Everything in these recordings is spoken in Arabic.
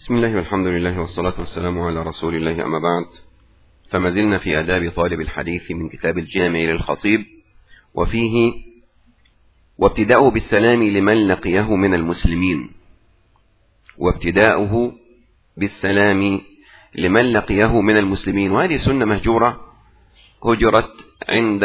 بسم الله والحمد لله والصلاة والسلام على رسول الله، أما بعد، فما زلنا في آداب طالب الحديث من كتاب الجامع للخطيب، وفيه وابتداؤه بالسلام لمن لقيه من المسلمين. وابتداؤه بالسلام لمن لقيه من المسلمين، وهذه سنة مهجورة هجرت عند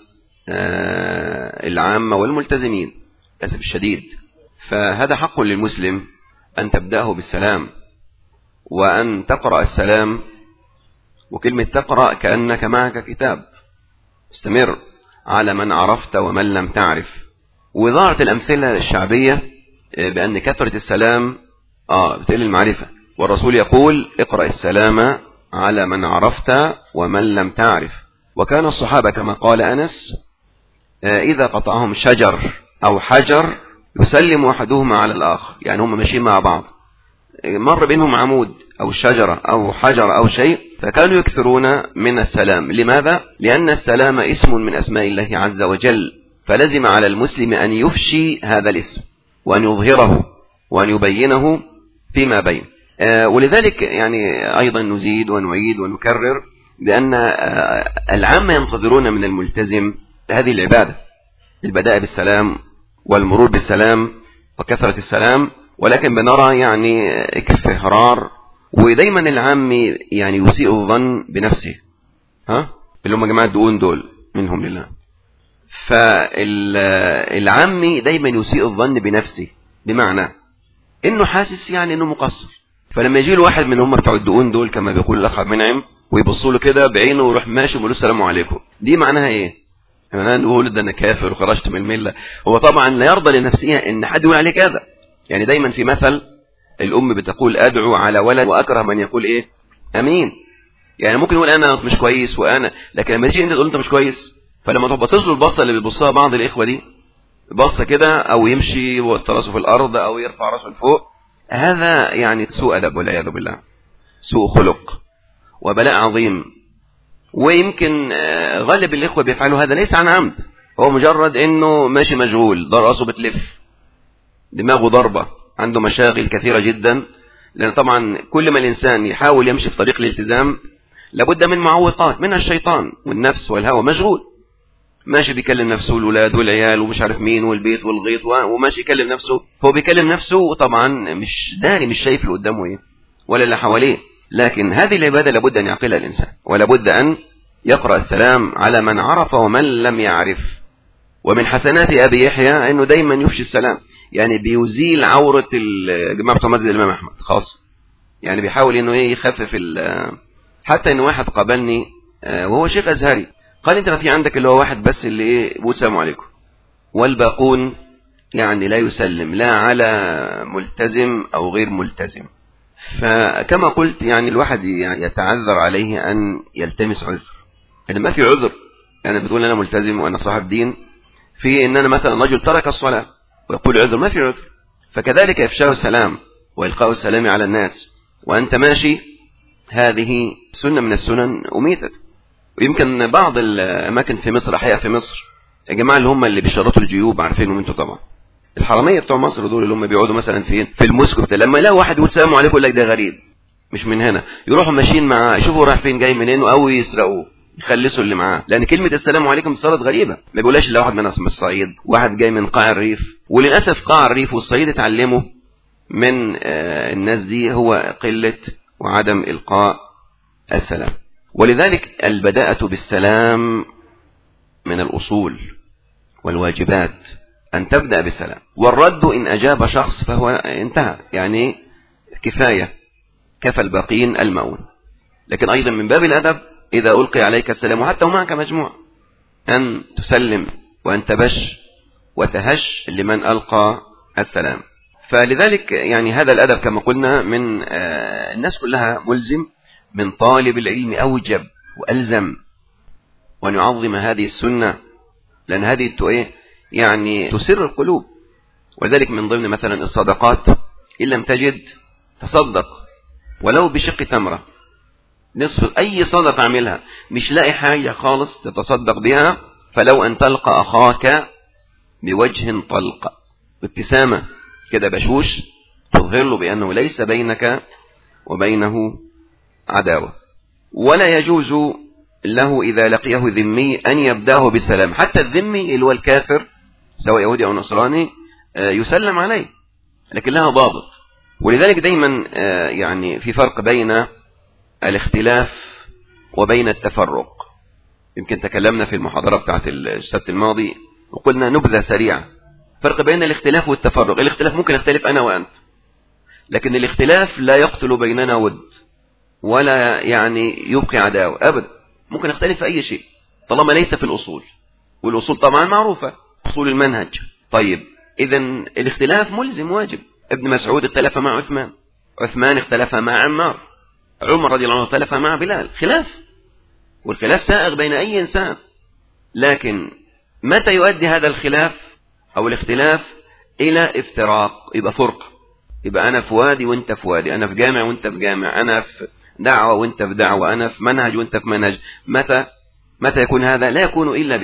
العامة والملتزمين للأسف الشديد. فهذا حق للمسلم أن تبدأه بالسلام، وأن تقرأ السلام. وكلمة تقرأ كأنك معك كتاب، استمر على من عرفت ومن لم تعرف. وظهرت الأمثلة الشعبية بأن كثرة السلام بتقل المعرفة، والرسول يقول اقرأ السلام على من عرفت ومن لم تعرف. وكان الصحابة كما قال أنس إذا قطعهم شجر أو حجر يسلم أحدهما على الآخر، يعني هم ماشيين مع بعض، مر بينهم عمود أو شجرة أو حجر أو شيء، فكانوا يكثرون من السلام. لماذا؟ لأن السلام اسم من أسماء الله عز وجل، فلزم على المسلم أن يفشي هذا الاسم وأن يظهره وأن يبينه فيما بين. ولذلك يعني أيضا نزيد ونعيد ونكرر بأن العامة ينتظرون من الملتزم هذه العبادة، البداء بالسلام والمرور بالسلام وكثرة السلام، ولكن بنرى يعني كفهرار، ودايما العام يعني يسيء الظن بنفسه، اللي هم جماعة دقون دول منهم لله. فالعام دايما يسيء الظن بنفسه، بمعنى انه حاسس يعني انه مقصر. فلما يجي له واحد من هم بتوع الدقون دول كما بيقول الاخ منعم ويبصوا له كده بعينه ويروح ماشي ويقول له السلام عليكم، دي معناها ايه؟ انا نقول ده انا كافر وخرجت من المله. هو طبعا لا يرضى لنفسه ان حد يقول عليه كذا. يعني دايما في مثل الام بتقول ادعو على ولد واكره من يقول ايه امين. يعني ممكن يقول انا مش كويس لكن لما تيجي انت تقول انت مش كويس، فلما تبص له البصه اللي بيبصها بعض الاخوه دي، بصه كده او يمشي وتراسه في الارض او يرفع راسه لفوق، هذا يعني سوء ادب والعياذ بالله، سوء خلق وبلاء عظيم. ويمكن غالب الاخوه بيفعلوا هذا ليس عن عمد، هو مجرد انه ماشي مشغول، راسه بتلف، دماغه ضربه، عنده مشاغل كثيره جدا. لان طبعا كل ما الانسان يحاول يمشي في طريق الالتزام لابد من معوقات، منها الشيطان والنفس والهوى. مشغول ماشي بيكلم نفسه والولاد والعيال ومش عارف مين والبيت والغيط، وماشي يكلم نفسه، هو بيكلم نفسه وطبعا مش داري، مش شايف اللي قدامه ايه ولا اللي حواليه. لكن هذه العبادة لابد أن يعقلها الإنسان، ولابد أن يقرأ السلام على من عرف ومن لم يعرف. ومن حسنات أبي يحيى أنه دايما يفشي السلام، يعني بيزيل عورة الجماعة بتوع مسجد الإمام أحمد خاصة، يعني بيحاول أنه يخفف حتى أن واحد قابلني وهو شيخ أزهري قال أنت ما في عندك اللي هو واحد بس اللي بيقول السلام عليكم، والباقون يعني لا يسلم لا على ملتزم أو غير ملتزم. فكما قلت يعني الواحد يعني يتعذر عليه أن يلتمس عذر، يعني ما في عذر. يعني بتقول أنا ملتزم وأنا صاحب دين، في إن أنا مثلا رجل ترك الصلاة ويقول عذر، ما في عذر. فكذلك إفشاء السلام وإلقاء السلام على الناس وأنت ماشي، هذه سنة من السنن أميتت. ويمكن بعض الأماكن في مصر، أحياء في مصر، يا جماعة اللي هم اللي بيشرطوا الجيوب عارفينهم انتوا طبعا، الحرامية بتوع مصر دول اللي هم بيقعدوا مثلا في المسك لما يلاقوا واحد يقول السلام عليكم يقول لك ده غريب مش من هنا، يروحوا ماشيين معاه يشوفوا رايح فين جاي منين او يسرقوه يخلصوا اللي معاه، لان كلمه السلام عليكم صارت غريبه. ما بيقولهاش الا واحد من الصعيد، واحد جاي من قاع الريف. وللاسف قاع الريف والصعيد اتعلموا من الناس دي هو قله وعدم القاء السلام. ولذلك البداءة بالسلام من الاصول والواجبات، أن تبدأ بالسلام. والرد إن أجاب شخص فهو انتهى، يعني كفاية، كفى الباقين المؤون. لكن أيضا من باب الأدب إذا ألقي عليك السلام وحتى ومعك مجموعة أن تسلم وأن تبش وتهش لمن ألقى السلام. فلذلك يعني هذا الأدب كما قلنا من الناس كلها ملزم، من طالب العلم أوجب وألزم وأن يعظم هذه السنة، لأن هذه يعني تسر القلوب. وذلك من ضمن مثلا الصدقات، إن لم تجد تصدق ولو بشق تمرة، نصف أي صدقة اعملها، مش لاقي حاجة خالص تتصدق بها، فلو أن تلقى أخاك بوجه طلق، بابتسامة كده بشوش تظهر له بأنه ليس بينك وبينه عداوة. ولا يجوز له إذا لقيه ذمي أن يبدأه بالسلام، حتى الذمي اللي هو الكافر سواء يهودي أو نصراني يسلم عليه، لكن لها ضابط. ولذلك دايما يعني في فرق بين الاختلاف وبين التفرق. يمكن تكلمنا في المحاضرة بتاعت السبت الماضي وقلنا نبذة سريعة. فرق بين الاختلاف والتفرق. الاختلاف ممكن اختلف أنا وأنت، لكن الاختلاف لا يقتل بيننا ود ولا يعني يبقي عداوة أبدا. ممكن نختلف في أي شيء طالما ليس في الأصول، والأصول طبعا معروفة، أصول المنهج. طيب إذا الاختلاف ملزم واجب. ابن مسعود اختلف مع عثمان، عثمان اختلف مع عمار، عمر رضي الله عنه اختلف مع بلال. خلاف، والخلاف سائغ بين أي إنسان. لكن متى يؤدي هذا الخلاف أو الاختلاف إلى افتراق؟ يبقى فرقة، يبقى أنا في وادي وأنت في وادي، أنا في جامع وأنت في جامع، أنا في دعوة وأنت في دعوة، أنا في منهج وأنت في منهج. متى يكون هذا؟ لا يكون إلا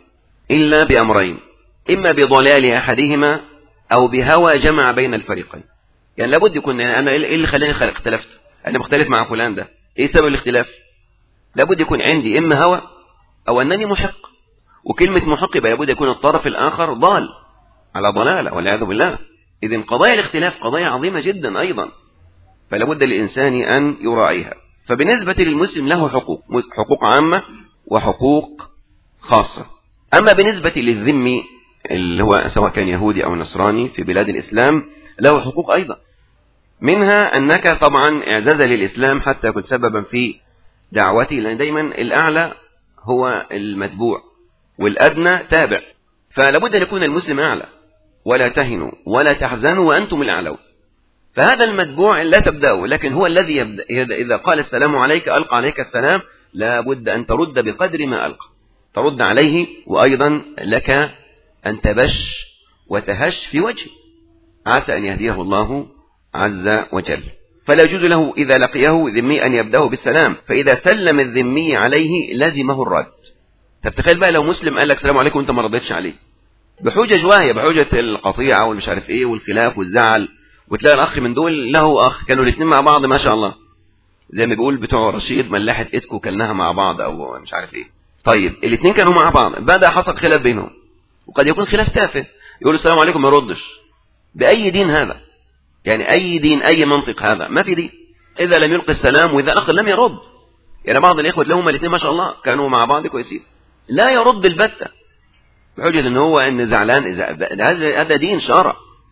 بأمرين، إما بضلال أحدهما أو بهوى جمع بين الفريقين. يعني لابد يكون أنا إيه اللي خلاني اختلفت؟ أنا مختلف مع فلان، ده إيه سبب الاختلاف؟ لابد يكون عندي إما هوى أو أنني محق. وكلمة محق يبقى لابد يكون الطرف الآخر ضال على ضلالة والعياذ بالله. إذن قضايا الاختلاف قضايا عظيمة جدا أيضا، فلابد للإنسان أن يراعيها. فبالنسبة للمسلم له حقوق عامة وحقوق خاصة. أما بالنسبة للذمي اللي هو سواء كان يهودي أو نصراني في بلاد الإسلام له حقوق أيضا، منها أنك طبعا اعزز للإسلام حتى يكون سببا في دعوته، لأن دايما الأعلى هو المتبوع والأدنى تابع، فلابد أن يكون المسلم أعلى. ولا تهنوا ولا تحزنوا وأنتم الأعلون. فهذا المتبوع لا تبدأه، لكن هو الذي يبدأ. إذا قال السلام عليك ألقى عليك السلام، لابد أن ترد بقدر ما ألقى، ترد عليه. وأيضا لك أن تبش وتهش في وجهه، عسى أن يهديه الله عز وجل. فلا يجوز له إذا لقيه ذمي أن يبدأه بالسلام، فإذا سلم الذمي عليه لزمه الرد. تتخيل بقى لو مسلم قال لك السلام عليكم وانت ما ردتش عليه بحجج واهية، بحجة القطيعة والمش عارف ايه والخلاف والزعل، وتلاقي الأخ من دول له أخ كانوا الاثنين مع بعض ما شاء الله، زي ما بيقول بتوع رشيد ملحة إيدكو كلناها مع بعض أو مش عارف ايه. طيب الاثنين كانوا مع بعض، بدأ حصل خلاف بينهم، وقد يكون خلاف تافه، يقول السلام عليكم ما يردش. بأي دين هذا؟ يعني أي دين، أي منطق هذا؟ ما في دين. إذا لم يلقي السلام وإذا الأخ لم يرد، يعني بعض الإخوة لهم الاثنين ما شاء الله كانوا مع بعض كويسين، لا يرد البتة بحجة إن هو إن زعلان. هذا دين شرع،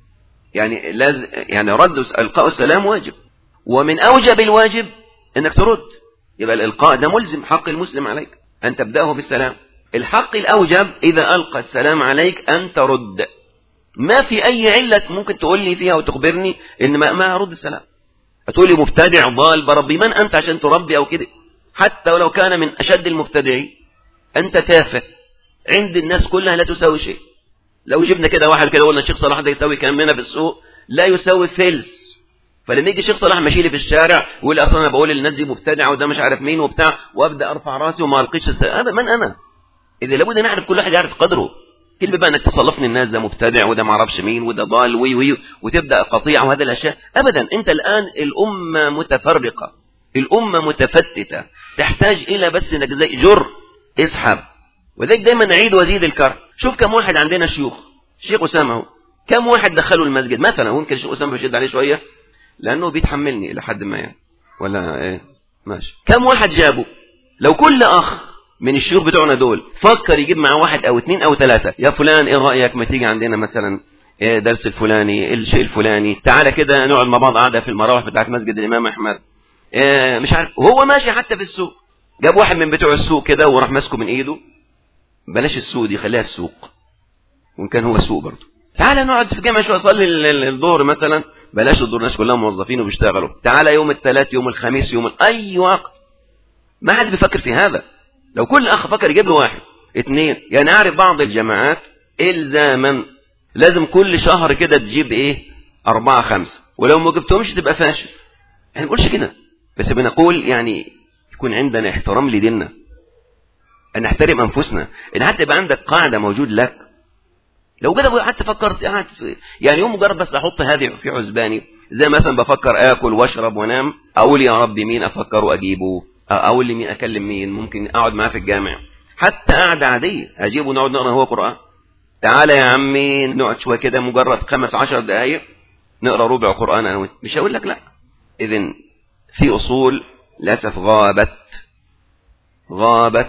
يعني لازم يعني رد إلقاء السلام واجب، ومن أوجب الواجب إنك ترد. يبقى الإلقاء ده ملزم، حق المسلم عليك أن تبدأه بالسلام. الحق الأوجب إذا ألقى السلام عليك أن ترد. ما في أي علة ممكن تقول لي فيها وتخبرني إن ما أرد السلام. هتقول لي مبتدع ضال بربي، من أنت عشان تربي أو كده؟ حتى ولو كان من أشد المبتدعين، أنت تافه عند الناس كلها، لا تساوي شيء. لو جبنا كده واحد كده قلنا الشيخ صلاح ده يساوي كام منها في السوق، لا يساوي فلس. فلما يجي الشيخ صلاح ماشي لي في الشارع ويقول اصلا انا بقول للناس دي مبتدعه وده مش عارف مين وبتاع، وابدا ارفع راسي وما القيش هذا من انا؟ اذا لابد نعرف كل واحد يعرف قدره. كلمه بقى انك تصلفني الناس ده مبتدع وده ما اعرفش مين وده ضال وي وتبدا قطيعه وهذه الاشياء ابدا. انت الان الامه متفرقه، الامه متفتته، تحتاج الى بس انك زي جر اسحب. وذلك دايما نعيد وزيد الكرم. شوف كم واحد عندنا شيوخ، الشيخ أسامة اهو، كم واحد دخلوا المسجد مثلا. ممكن الشيخ أسامة بشد عليه شوية لأنه بيتحملني لحد ما يعني ولا ايه ماشي. كم واحد جابوا؟ لو كل أخ من الشيوخ بتوعنا دول فكر يجيب معاه واحد أو اثنين أو ثلاثة، يا فلان ايه رأيك ما تيجي عندنا مثلا درس الفلاني الشيء الفلاني، تعالى كده نقعد مع بعض قاعدة في المراوح بتاعت مسجد الإمام أحمد، مش عارف. وهو ماشي حتى في السوق جاب واحد من بتوع السوق كده وراح ماسكه من ايده، بلاش السوق دي خليها السوق، وان كان هو السوق برضه. تعالى نقعد في جامع شويه اصلي الظهر مثلا، بلاش الظهر الناس كلها موظفين وبيشتغلوا، تعالى يوم الثلاث يوم الخميس يوم اي وقت. ما حد بيفكر في هذا. لو كل اخ فكر يجيب له واحد اثنين، يعني اعرف بعض الجماعات الزاما لازم كل شهر كده تجيب ايه 4 5، ولو ما جبتهمش تبقى فاشل. احنا ما بنقولش كده، بس بنقول يعني يكون عندنا احترام لديننا، أن نحترم أنفسنا، إن حتى يبقى عندك قاعدة موجود لك. لو كده حتى فكرت يعني يوم مجرد بس أحط هذه في حسباني زي مثلا بفكر اكل واشرب وانام، اقول يا رب مين افكر واجيبه، اقول لمين اكلم مين، ممكن اقعد معاه في الجامع، حتى قعده عاديه اجيبه نقعد نقرا هو قران. تعالى يا عمي نقعد شويه كده مجرد 15 دقائق نقرا ربع قران انا وانت، مش هقول لك لا. اذن في اصول للاسف غابت،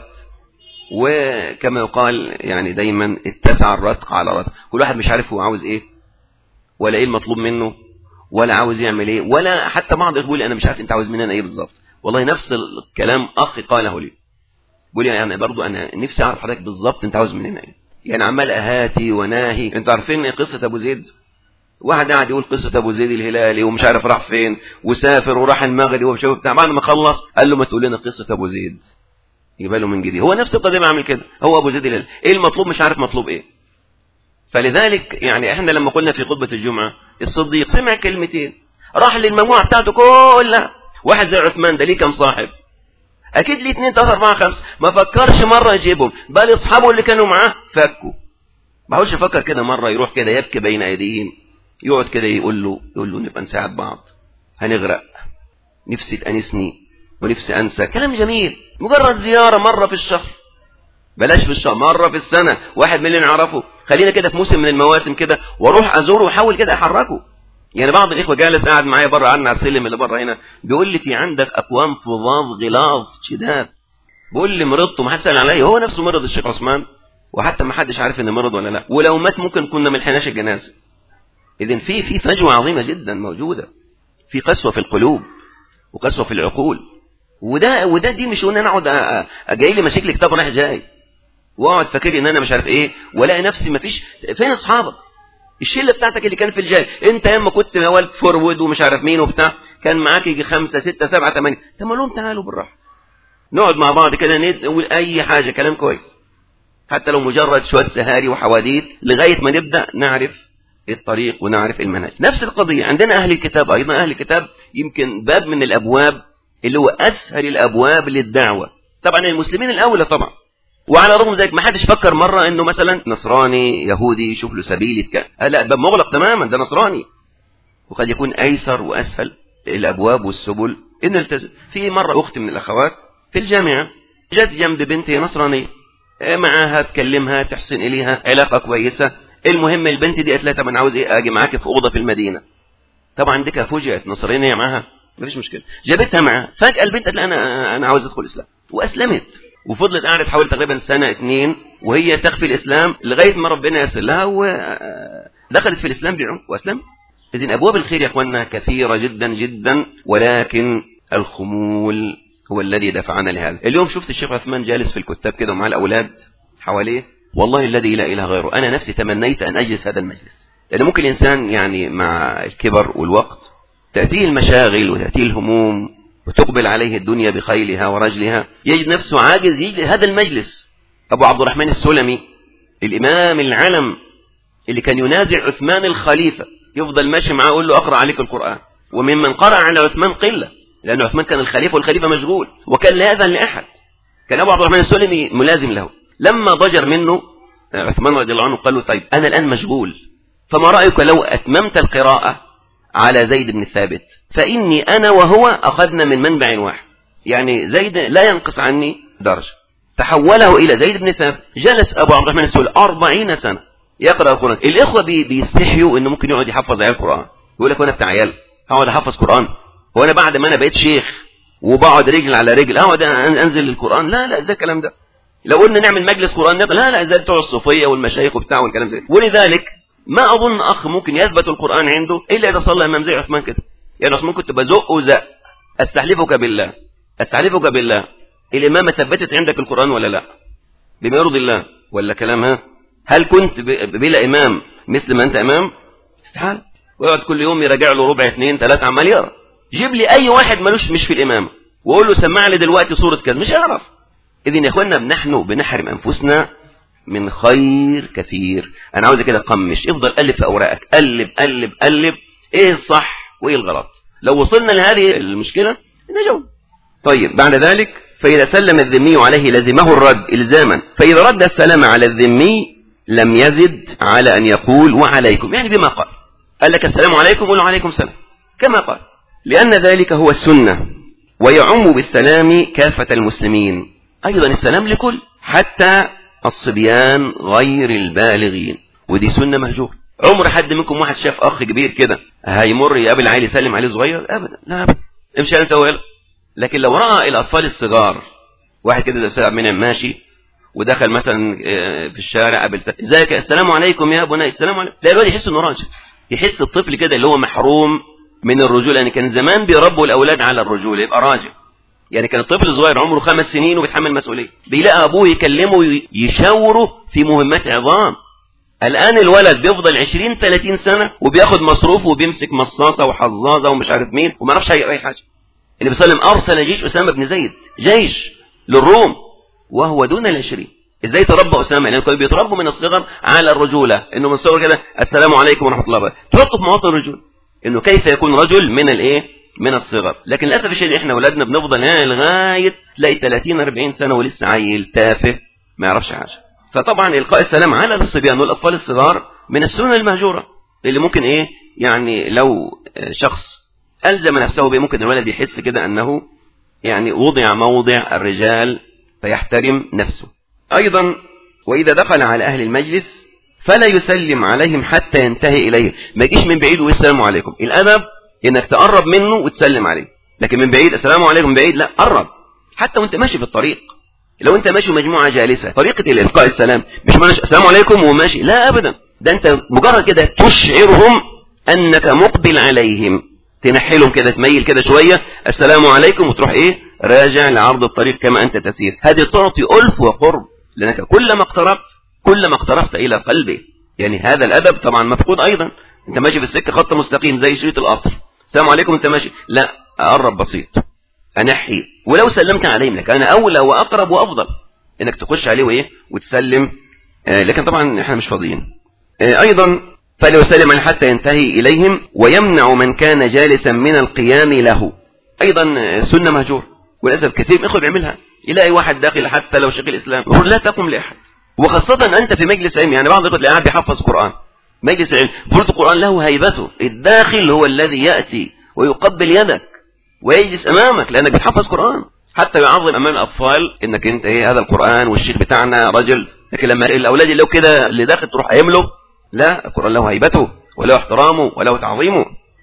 وكما يقال يعني دايما اتسع الرتق على رتق، كل واحد مش عارف هو عاوز ايه ولا ايه المطلوب منه ولا عاوز يعمل ايه، ولا حتى بعض يقول انا مش عارف انت عاوز مننا ايه بالظبط. والله نفس الكلام اخي قاله لي، بيقول لي يعني برضو انا نفسي اعرف حضرتك بالظبط انت عاوز مننا ايه، يعني عمال اهاتي وناهي. انتوا عارفين قصه ابو زيد؟ واحد قاعد يقول قصه ابو زيد الهلالي ومش عارف راح فين وسافر وراح المغرب ومش عارف بتاع، بعد ما خلص قال له ما تقول لنا قصه ابو زيد، يبقى له من جديد. هو نفس القضيه عامل كده، هو ابو زيد الهلالي ايه المطلوب مش عارف مطلوب ايه. فلذلك يعني احنا لما قلنا في خطبه الجمعه الصديق سمع كلمتين راح للمجموعه بتاعته كلها. واحد زي عثمان ده ليه كم صاحب؟ اكيد ليه 2 3 4 5، ما فكرش مره يجيبهم، بل اصحابه اللي كانوا معاه فكوا. ما هوش يفكر كده مره يروح كده يبكي بين ايديهم، يقعد كده يقول له نبقى نساعد بعض، هنغرق، نفسي تأنسني ونفسي انسى، كلام جميل. مجرد زياره مره في الشهر، بلاش في الشهر، مره في السنه، واحد من اللي نعرفه، خلينا كده في موسم من المواسم كده واروح ازوره واحاول كده احركه. يعني بعض الاخوه جالس قاعد معايا بره، قعدنا على السلم اللي بره هنا، بيقول لي في عندك اقوام فظاظ غلاظ شداد، بيقول لي مرضت وما حد سال عليا، هو نفسه مرض الشيخ عثمان وحتى ما حدش عارف ان مرض ولا لا، ولو مات ممكن كنا ما لحقناش الجنازه. اذا في فجوه عظيمه جدا موجوده، في قسوه في القلوب وقسوه في العقول. وده دي مش ان انا اقعد جاي لي مشاكل كتاب رايح جاي واقعد فاكر ان انا مش عارف ايه، والاقي نفسي ما فيش. فين اصحابك؟ الشله بتاعتك اللي كان في الجاي، انت ياما كنت ولد فورورد ومش عارف مين وبتاع، كان معاك يجي 5 6 7 8، طب لهم تعالوا بالراحه نقعد مع بعض كده نقول اي حاجه كلام كويس، حتى لو مجرد شويه سهاري وحواديت، لغايه ما نبدا نعرف الطريق ونعرف المنهج. نفس القضيه عندنا اهل الكتاب ايضا. اهل الكتاب يمكن باب من الابواب اللي هو اسهل الابواب للدعوه، طبعا المسلمين الاولى طبعا، وعلى الرغم ذلك ما حدش فكر مره انه مثلا نصراني يهودي يشوف له سبيل لا، باب مغلق تماما، ده نصراني. وقد يكون ايسر واسهل الابواب والسبل ان التزم. في مره اختي من الاخوات في الجامعه جت جنب بنتي نصرانيه، معاها تكلمها تحسن اليها علاقه كويسه، المهم البنت دي قالت لها طب انا عاوز ايه اجي معاك في اوضه في المدينه. طبعا ديك فوجئت نصرانيه معاها مفيش مشكله، جابتها معاها، فجاه البنت قالت لها انا عاوز ادخل الاسلام، واسلمت. وفضلت قاعدة حوالي تقريبا 1 2 وهي تخفي الإسلام لغاية ما ربنا يسر لها ودخلت في الإسلام بعمق وأسلم. إذن أبواب الخير يا أخواننا كثيرة جدا جدا، ولكن الخمول هو الذي دفعنا لهذا. اليوم شفت الشيخ عثمان جالس في الكتاب كده ومع الأولاد حواليه، والله الذي لا إله غيره، أنا نفسي تمنيت أن أجلس هذا المجلس، لأن ممكن الإنسان يعني مع الكبر والوقت تأتيه المشاغل وتأتيه الهموم وتقبل عليه الدنيا بخيلها ورجلها، يجد نفسه عاجز يجد هذا المجلس. أبو عبد الرحمن السلمي الإمام العلم اللي كان ينازع عثمان الخليفة، يفضل ماشي معاه يقول له أقرأ عليك القرآن، وممن قرأ على عثمان قلة، لأن عثمان كان الخليفة والخليفة مشغول وكان لا يأذن لأحد. كان أبو عبد الرحمن السلمي ملازم له. لما ضجر منه عثمان رضي الله عنه قال له طيب أنا الآن مشغول، فما رأيك لو أتممت القراءة على زيد بن ثابت، فإني أنا وهو أخذنا من منبع واحد، يعني زيد لا ينقص عني درجة. تحوله إلى زيد بن ثابت. جلس أبو عبد الرحمن السلمي 40 سنة يقرأ القرآن. الإخوة بيستحيوا إنه ممكن يقعد يحفظ عيال القرآن، يقول لك وأنا بتاع عيال هقعد أحفظ قرآن، وأنا بعد ما أنا بقيت شيخ وبقعد رجل على رجل أقعد أنزل للقرآن؟ لا إزاي الكلام ده؟ لو قلنا نعمل مجلس قرآن لا إزاي بتوع الصوفية والمشايخ وبتاع والكلام ده. ولذلك ما أظن أخ ممكن يثبت القرآن عنده إلا إذا صلى إمام زي عثمان كده. يعني عثمان كنت بزق وزق، أستحلفك بالله الإمامة ثبتت عندك القرآن ولا لا؟ بما يرضي الله ولا كلامها؟ هل كنت بلا إمام مثل ما أنت إمام؟ استحال. ويقعد كل يوم يراجع له ربع 2 3 عمال يقرأ. جيب لي أي واحد ملوش مش في الإمامة وقول له سمع لي دلوقتي سورة كذا، مش هيعرف. إذن يا إخواننا نحن بنحرم أنفسنا من خير كثير. أنا عاوز كده قمش، افضل ألف في أوراقك، قلب إيه الصح وإيه الغلط. لو وصلنا لهذه المشكلة نجاوب. طيب بعد ذلك فإذا سلم الذمي عليه لزمه الرد إلزاما، فإذا رد السلام على الذمي لم يزد على أن يقول وعليكم، يعني بما قال لك السلام عليكم قل له عليكم السلام، كما قال، لأن ذلك هو السنة، ويعم بالسلام كافة المسلمين. أيضا السلام لكل، حتى الصبيان غير البالغين، ودي سنة مهجور. عمر حد منكم واحد شاف أخ كبير كده هيمر يقابل عيل يسلم عليه صغير؟ أبدا، لا أبدا، امشي أنت ويلا. لكن لو رأى الأطفال الصغار، واحد كده زي سعد منعم ماشي ودخل مثلا في الشارع قابل ازيك، السلام عليكم يا بني، السلام عليكم، تلاقي الواد يحس انه راجل، يحس الطفل كده اللي هو محروم من الرجوله. يعني كان زمان بيربوا الاولاد على الرجوله، يبقى راجل. يعني كان الطفل الصغير عمره 5 سنين وبيتحمل مسؤوليه، بيلاقي ابوه يكلمه يشاوره في مهمات عظام. الان الولد بيفضل 20-30 سنه وبياخد مصروفه وبيمسك مصاصه وحظاظه ومش عارف مين وما يعرفش اي حاجه. النبي صلى الله عليه وسلم ارسل جيش اسامه بن زيد، جيش للروم وهو دون 20. ازاي تربى اسامه؟ لانه كانوا بيتربوا من الصغر على الرجوله، انه من الصغر كده السلام عليكم ورحمه الله وبركاته، تحطه في مواطن الرجوله، انه كيف يكون رجل من من الصغر. لكن للاسف الشديد احنا اولادنا بنفضل لغايه تلاقي 30-40 سنه ولسه عيل تافه ما يعرفش حاجه. فطبعا القاء السلام على الصبيان والاطفال الصغار من السنن المهجوره، اللي ممكن يعني لو شخص الزم نفسه به، ممكن الولد يحس كده انه يعني وضع موضع الرجال فيحترم نفسه. أيضا وإذا دخل على أهل المجلس فلا يسلم عليهم حتى ينتهي إليه، ما يجيش من بعيد والسلام عليكم. الأدب إنك تقرب منه وتسلم عليه، لكن من بعيد السلام عليكم بعيد لا، قرب. حتى وانت ماشي في الطريق، لو انت ماشي مجموعة جالسة، طريقة الإلقاء السلام مش ماشي السلام عليكم وماشي، لا أبدا، ده انت مجرد كده تشعرهم أنك مقبل عليهم، تنحلهم كده، تميل كده شوية السلام عليكم، وتروح راجع لعرض الطريق كما أنت تسير. هذه تعطي ألف وقرب، لأنك كلما اقتربت إلى قلبه. يعني هذا الأدب طبعا مفقود أيضا. أنت ماشي في السكة خط مستقيم زي شريط القطر، السلام عليكم أنت ماشي، لا، أقرب بسيط، أنحي، ولو سلمت عليهم لك أنا أولى وأقرب وأفضل إنك تخش عليه وتسلم. لكن طبعا إحنا مش فاضيين. أيضا فليسلم حتى ينتهي إليهم، ويمنع من كان جالسا من القيام له. أيضا سنة مهجور، وللأسف كثير من الإخوة بيعملها. يلاقي واحد داخل حتى لو شيخ الإسلام يقول لا تقم لأحد، وخاصة أنت في مجلس علم. يعني بعض الإخوة اللي قاعد بيحفظ قرآن، مجلس علم، فرض القرآن له هيبته، الداخل هو الذي يأتي ويقبل يدك ويجلس أمامك لأنك بتحفظ قرآن، حتى يعظم أمام الأطفال إنك أنت هذا القرآن والشيخ بتاعنا رجل. لكن لما الأولاد اللي كده اللي داخل تروح قايمله، لا، القرآن له هيبته وله احترامه وله تعظيمه.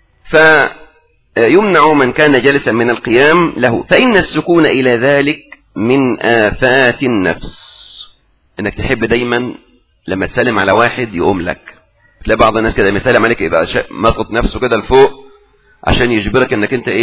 فيمنع من كان جالسا من القيام له، فإن السكون إلى ذلك من آفات النفس. انك تحب دايما لما تسلم على واحد يقوم لك. تلاقي بعض الناس كده يسلم عليك يبقى مضغط نفسه كده لفوق عشان يجبرك انك انت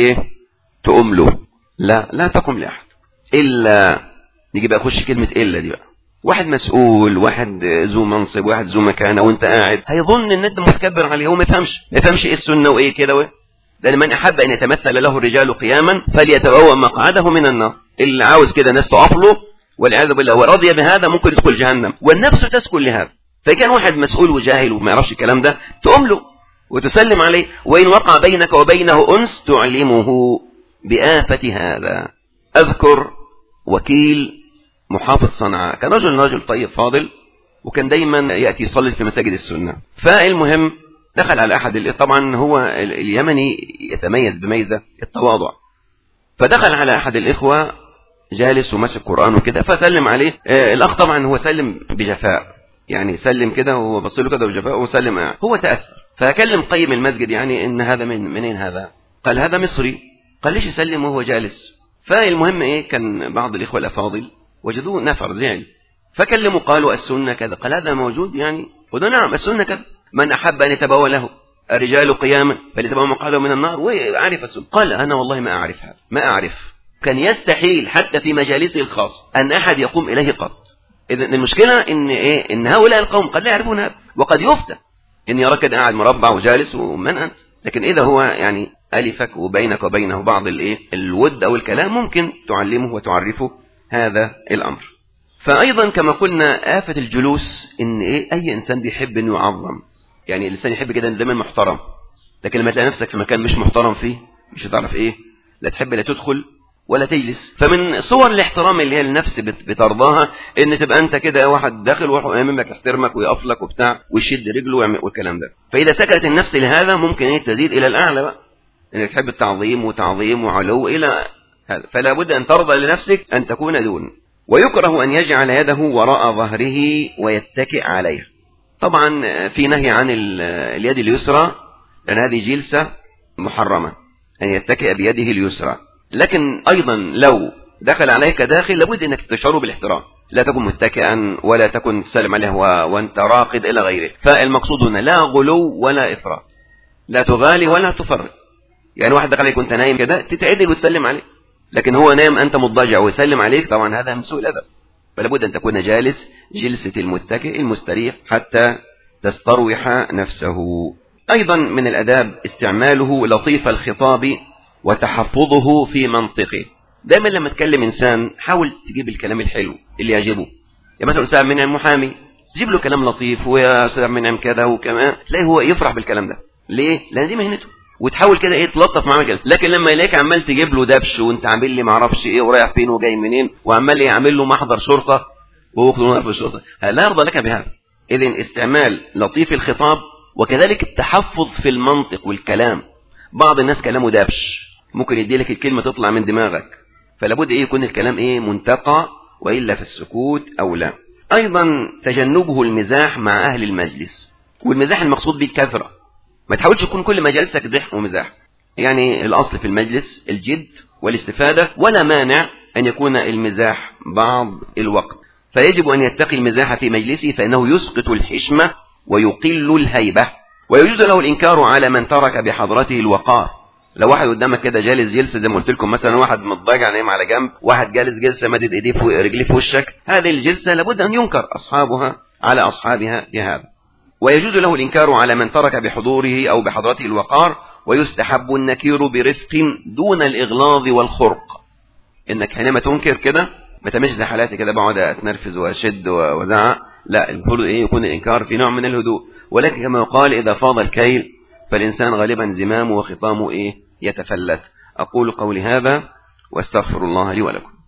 تقوم له. لا تقوم لأحد إلا، نيجي بقى خش كلمة إلا دي بقى، واحد مسؤول، واحد ذو منصب، واحد ذو مكانة، وانت قاعد هيظن ان انت متكبر عليه، هو ما يفهمش ايه السنة وايه كده لأن من أحب أن يتمثل له الرجال قياما فليتبوأ مقعده من النار. اللي عاوز كده ناس تقف له والعياذ بالله ورضي بهذا ممكن يدخل جهنم، والنفس تسكن لهذا. فكان واحد مسؤول وجاهل وما يعرفش الكلام ده، تقوم له وتسلم عليه، وإن وقع بينك وبينه أنس تعلمه بآفة هذا. أذكر وكيل محافظ صنعاء، كان رجل طيب فاضل، وكان دايما يأتي يصلي في مساجد السنة. فالمهم دخل على أحد، طبعا هو اليمني يتميز بميزة التواضع، فدخل على أحد الإخوة جالس وماسك قرآن وكده، فسلم عليه. الأخ طبعا هو سلم بجفاء، يعني سلم كده وبص له كده بجفاء وسلم. هو تأثر فكلم قيم المسجد، يعني إن هذا منين هذا؟ قال هذا مصري. قال ليش يسلم وهو جالس؟ فالمهم كان بعض الإخوة الأفاضل وجدوه نفر زعل، فكلموا قالوا السنة كذا. قال هذا موجود يعني؟ قلنا نعم السنة كذا، من أحب أن يتبوى له الرجال قياما فليتبوى مقعده من النار، وعرف السنة. قال أنا والله ما أعرفها، ما أعرف. كان يستحيل حتى في مجالسه الخاصة أن أحد يقوم إليه قط. إذن المشكلة إن هؤلاء القوم قد لا يعرفون هذا، وقد يفتى إن يراك قاعد مربع وجالس ومن أنت. لكن إذا هو يعني ألفك وبينك وبينه بعض الود أو الكلام، ممكن تعلمه وتعرفه هذا الأمر. فأيضا كما قلنا آفة الجلوس إن أي إنسان بيحب إنه يعظم، يعني الإنسان يحب كده دايما محترم، لكن لما تلاقي نفسك في مكان مش محترم فيه مش هتعرف لا تحب لا تدخل ولا تجلس. فمن صور الاحترام اللي هي النفس بترضاها ان تبقى انت كده واحد داخل وواحد امامك يحترمك ويقف لك وبتاع ويشد رجله والكلام ده. فاذا سكنت النفس لهذا ممكن تزيد الى الاعلى بقى، انك تحب التعظيم وتعظيم وعلو الى هذا، فلا بد ان ترضى لنفسك ان تكون دون. ويكره ان يجعل يده وراء ظهره ويتكئ عليها. طبعا في نهي عن اليد اليسرى، لان هذه جلسة محرمة ان يتكئ بيده اليسرى. لكن ايضا لو دخل عليك داخل لابد انك تشعره بالاحترام، لا تكن متكئا ولا تكن تسلم عليه وانت راقد الى غيره. فالمقصود هنا لا غلو ولا افراط، لا تغالي ولا تفرط. يعني واحد دخل عليك وانت نايم كده تتعدل وتسلم عليه، لكن هو نايم انت مضطجع ويسلم عليك، طبعا هذا من سوء الادب. فلا بد ان تكون جالس جلسة المتكئ المستريح حتى تستروح نفسه. ايضا من الاداب استعماله لطيف الخطاب وتحفظه في منطقه. دايما لما تكلم انسان حاول تجيب الكلام الحلو اللي يعجبه. يعني مثلا استاذ منعم محامي، تجيب له كلام لطيف، ويا استاذ منعم كذا وكمان، تلاقي هو يفرح بالكلام ده. ليه؟ لان دي مهنته، وتحاول كده ايه تلطف معاه كده. لكن لما يلاقيك عمال تجيب له دبش وانت عامل لي ما اعرفش ايه ورايح فين وجاي منين، وعمال يعمل له محضر شرطه وهو في الشرطه، لا يرضى لك بهذا. اذن استعمال لطيف الخطاب، وكذلك التحفظ في المنطق والكلام. بعض الناس كلامه دبش، ممكن يدي لك الكلمه تطلع من دماغك، فلا بد ايه يكون الكلام ايه منتقى، والا في السكوت او لا. ايضا تجنبه المزاح مع اهل المجلس، والمزاح المقصود به الكثره، ما تحاولش تكون كل مجالسك ضحك ومزاح. يعني الاصل في المجلس الجد والاستفاده، ولا مانع ان يكون المزاح بعض الوقت. فيجب ان يتقي المزاح في مجلسه، فانه يسقط الحشمه ويقل الهيبه. ويجوز له الانكار على من ترك بحضرته الوقار. لو واحد قدامك كده جالس جلسه زي ما قلت لكم، مثلا واحد مضطجع نايم على جنب، واحد جالس جلسه مدد ايديه فوق رجليه في وشك، هذه الجلسه لابد ان ينكر اصحابها على اصحابها بهذا. ويجوز له الانكار على من ترك بحضوره او بحضرته الوقار. ويستحب النكير برفق دون الاغلاظ والخرق. انك حينما تنكر كده ما تعملش زي حالاتي كده بقعد اتنرفز واشد وزعق، لا، المفروض ايه يكون الانكار في نوع من الهدوء. ولكن كما يقال اذا فاض الكيل فالإنسان غالبا زمامه وخطامه إيه يتفلت. أقول قولي هذا واستغفر الله لي ولكم.